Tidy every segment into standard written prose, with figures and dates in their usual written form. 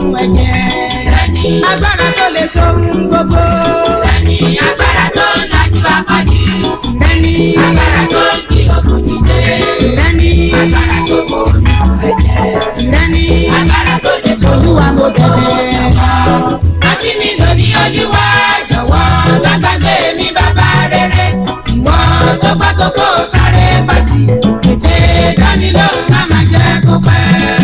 ẹ̀jẹ̀. Agbára tó lè ṣohun gbogbo. Agbára tó ń lajú afọ́jú. Tìrẹ́ni. Agbára tó ń jí òkú dìde. Tìrẹ́ni. Agbára tó kó omi sùn ẹ̀jẹ̀. Tìrẹ́ni. Agbára tó lè ṣohun Olúwa mo bẹ̀bẹ̀. rántí mi lónìí Olúwa jọ̀wọ́ má gbàgbé mi bàbá rere. Ìwọ tó gbọ́ tó kó sáré fàtì. Ètè dá mi lóhùn má má jẹ́ kó pẹ́.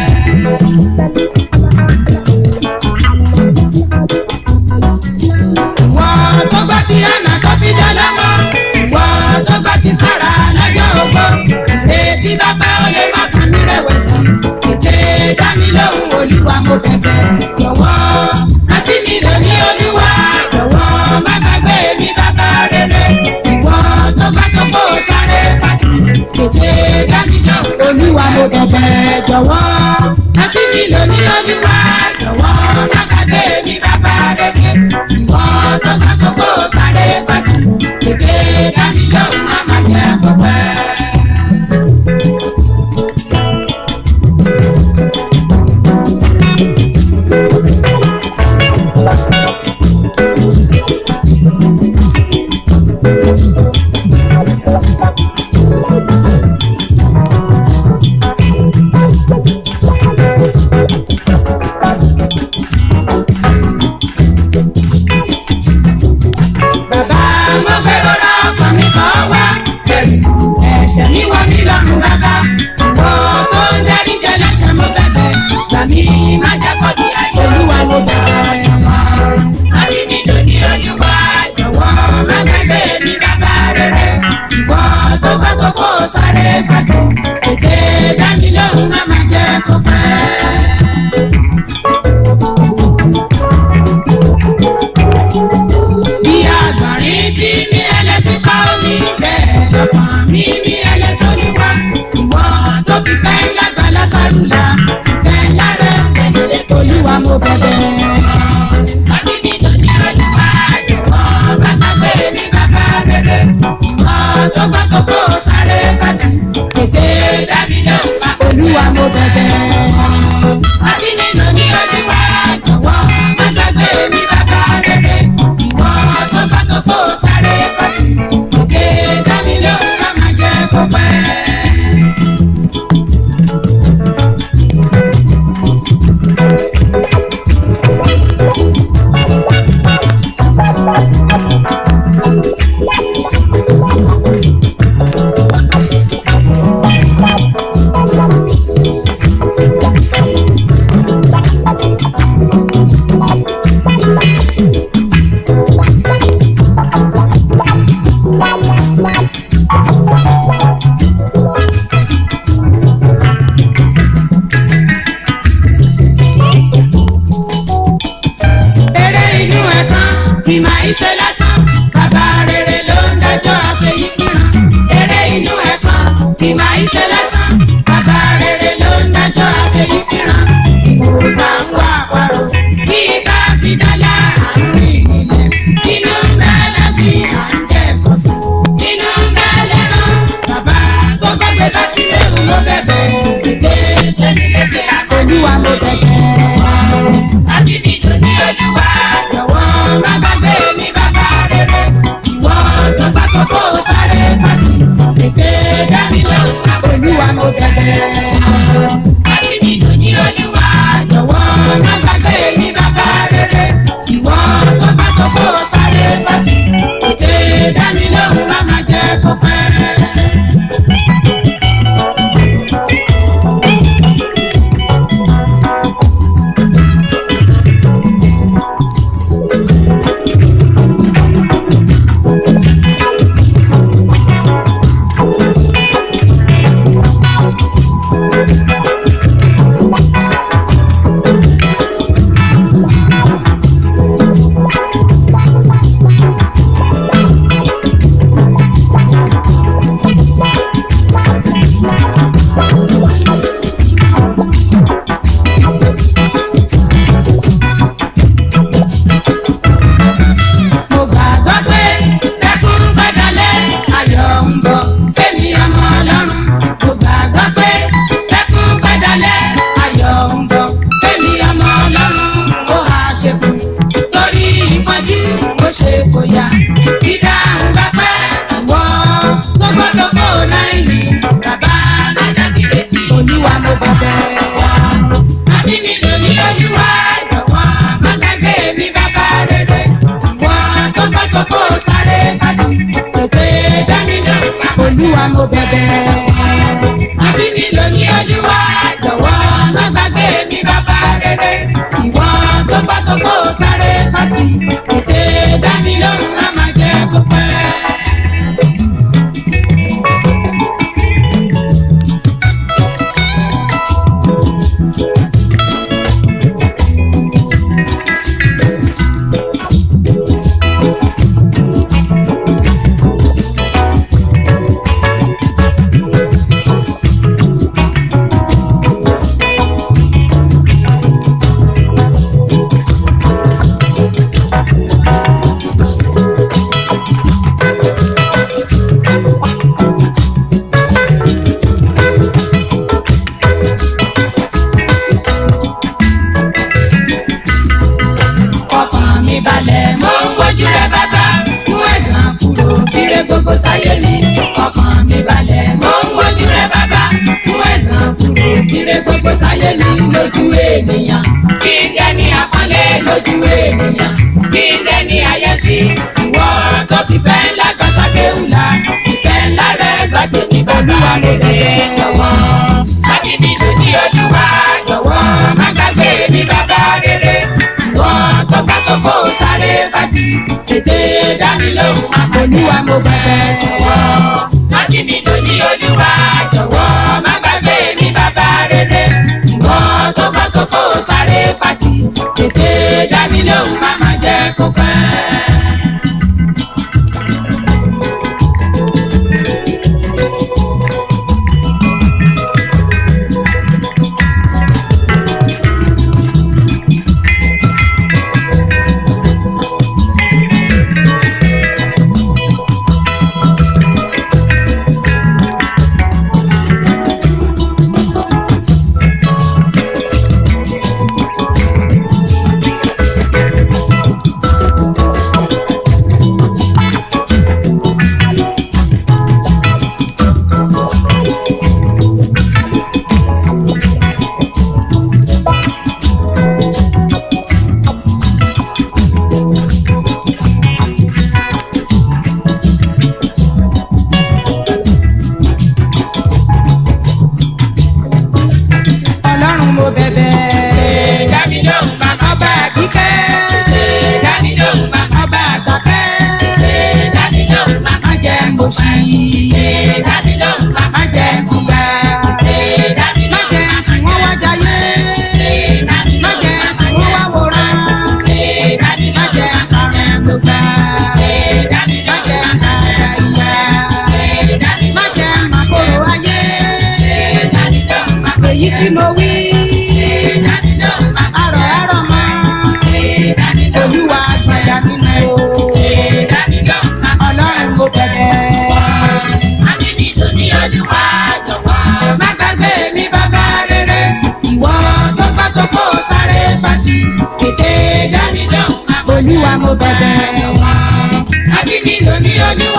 Ìwọ tó gbọ́ ti Hánà tó fi dọ́lọ́mọ. Ìwọ tó gbọ́ ti Sárà lọ́jọ́ ogbó. Ètí bàbá ó lè má kàn mí rẹ̀wẹ̀sì. Ètè dá mi lóhùn Olúwa mo bẹ̀bẹ̀. Jọ̀wọ́ rántí mi lónìí Olúwa jọ̀wọ́ má gbàgbé mi bàbá rere. Ìwọ tó gbọ́ tó kó sáré fàtì. Ètè dá mi lóhùn Olúwa mo bẹ̀bẹ̀. jọ̀wọ́ rántí mi lónìí Olúwa jọ̀wọ́ má gbàgbé mi bàbá rere. Ìwọ tó gbọ́ tó kó sáré fàtì. Ètè dá mi lóhùn má má jẹ́ kó pẹ́. Bàbá mo fẹ́ rọra ọkàn mi kọ́ wá. Ẹ̀ṣẹ̀ mi wọ̀ mí lọ́rùn bàbá. Ìwọ tó ń darí jẹ lẹ́ṣẹ̀ mo bẹ̀bẹ̀. Gbà mí má jẹ́ kó di ayé. Olúwa mo bẹ̀bẹ̀. Rántí mi lónìí Olúwa jọ̀wọ́ má gbàgbé mi bàbá rere. Ìwọ tó gbọ́ tó kó sáré fàtì. Ètè dá mi lóhùn má má jẹ́ kó pẹ́. Bí àgbọ̀nrín tí mi ẹlẹ́sìn pa omi bẹ́ẹ̀ lọ́kàn mi ẹlẹ́sìn Olúwa. Ìwọ tó fi fẹ́ lágbàlá sárùlà. Ìfẹ́ ńlá rẹ̀ pẹ̀lú ètò Olúwa mo bẹ̀bẹ̀. rántí mi lónìí Olúwa jọ̀wọ́ má gbàgbé mi bàbá rere. Ìwọ tó gbọ́ tó kó sáré fàtì. Ètè dá mi lóhùn má kó Olúwa mo bẹ̀bẹ̀. rántí mi lónìí Olúwa jọ̀wọ́ má gbàgbé mi bàbá rere. Ìwọ tó gbọ́ tó kó sáré fàtì. Ètè dá mi lóhùn má má jẹ́ kó pẹ́. Eré inú ẹ̀ kan kì máa ń ṣe lásán. Bàbá rere ló ń dájọ́ àfẹ́yí kíran. Eré inú ẹ̀ kan kì máa ń ṣe lásán. Bàbá rere ló ń dájọ́ àfẹ́yí kíran. Ìwòta ń wá àparò kí ká fi dálá àárín ilẹ̀. Inú ń bẹ lẹ́sí à ń jẹ ìkọ̀sí. Inú ń bẹ lẹ́nu. Bàbá tó gbàgbé bá ti léwu ló bẹ̀bẹ̀. Ètè tẹ̀lélété àkọ́jú. Olúwa mo bẹ̀bẹ̀. Láti ní lóní Olúwa jọ̀wọ́ má gbàgbé mi bàbá rere. Ìwọ tó gbà tó kó sáré fàtì. Ètè dá mi lóhùn má kó Olúwa mo bẹ̀bẹ̀. láti ní lóní Olúwa jọ̀wọ́ má gbàgbé mi bàbá rere. Ìwọ tó gbà tó kó sáré fàtì. Ètè dá mi lóhùn má má jẹ́ kó pẹ́. ènìyàn, kí n dẹni àpọ́nlé lójú ènìyàn, kí n dẹni àyẹ́sí. Ìwọ tó fìfẹ́ ńlá gbà sákéwùlà, ìfẹ́ ńlá rẹ̀ gbà tèmi bàbá rere. Jọ̀wọ́ má fi mí lù ní Olúwa, jọ̀wọ́ má gbàgbé mi bàbá rere. Ìwọ tó ká kókó sáré fàtì, tètè dá mi lóhùn má má jẹ́ Olúwa mo bẹ̀bẹ̀. jọ̀wọ́ má fi mí lù ní Olúwa, jọ̀wọ́ má gbàgbé mi bàbá rere. Ìwọ tó ká kókó sáré fàtì, tètè dá mi lóhùn má má jẹ́ kó pẹ́. Ọlọ́run mo bẹ̀bẹ̀. Dá mi lóhùn bàbá Ọba Àbíkẹ́. dá mi lóhùn bàbá Ọba Àṣàkẹ́. dá mi lóhùn bàbá Má jẹ́ n gbòṣì. dá mi lóhùn bàbá Má jẹ́ n jìyà. dá mi Má lóhùn jẹ́ n sìn wọ́n wá jayé. dá mi Má lóhùn jẹ́ n sìn wọ́n wá wòran. dá mi Má jẹ́ n farun ló gbà. dá mi Má jẹ́ n lóhùn tàjà ìyà. dá mi Má jẹ́ n màkòrò ayé. dá mi lóhùn bàbá Èyí tí mo wí. dá mi lóhùn bàbá Àrọ̀ mọ́. dá mi lóhùn Olúwa gbọ̀dà mi nù o. dá mi lóhùn bàbá. Ọlọ́run mo bẹ̀bẹ̀. Má fi mí lù ní Olúwa, jọ̀wọ́ Má gbàgbé mi bàbá rere. Ìwọ tó gbà tó kó sáré fàtì. Tètè dá mi lóhùn. bàbá Olúwa mo bẹ̀bẹ̀. má fi mí lù ní Olúwa.